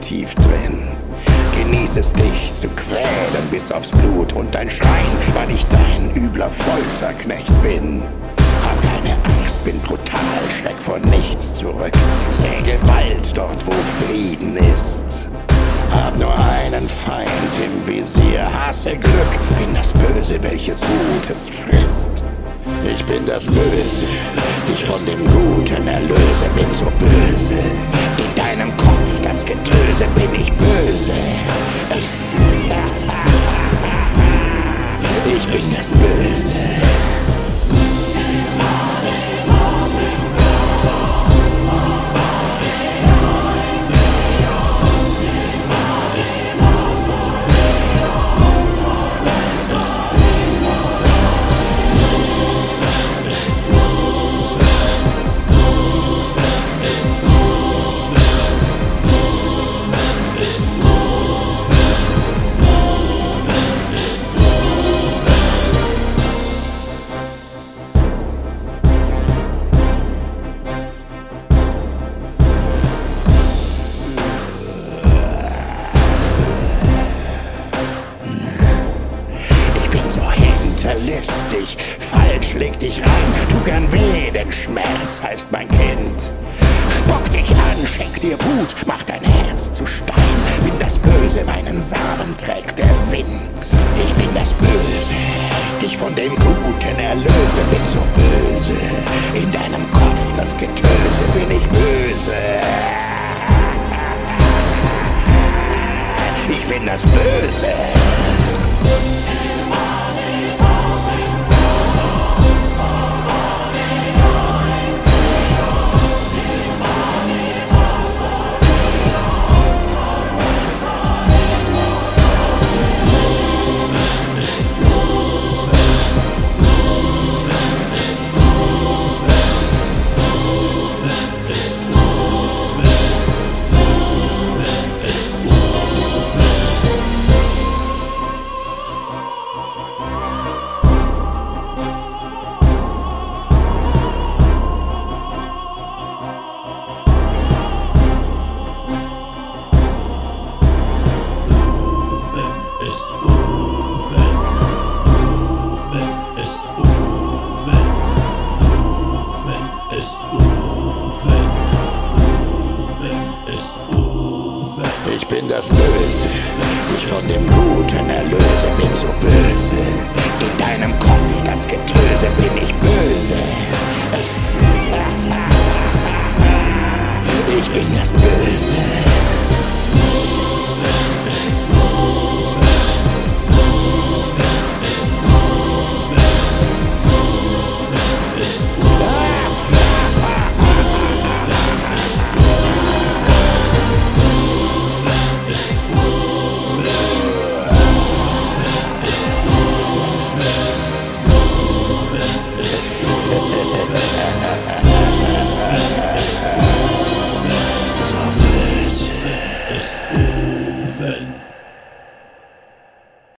tief drin. Genieß es, dich zu quälen bis aufs Blut und dein Schreien, weil ich dein übler Folterknecht bin. Hab keine Angst, bin brutal, schreck vor nichts zurück. Säh Gewalt dort, wo Frieden ist. Hab nur einen Feind im Visier, hasse Glück, bin das Böse, welches Gutes frisst. Ich bin das Böse, dich von dem Guten erlöse, bin so böse. In deinem Kopf das Getöse, bin ich böse. Ich bin das Böse. Listig, falsch leg dich rein, tu gern weh, denn Schmerz heißt mein Kind. Bock dich an, schenk dir Wut, mach dein Herz zu Stein. Bin das Böse, meinen Samen trägt der Wind. Ich bin das Böse, dich von dem Guten erlöse, bin so böse. In deinem Kopf das Getöse, bin ich böse. Ich bin das Böse. Ich bin das Böse, ich von dem Guten erlöse, bin so böse.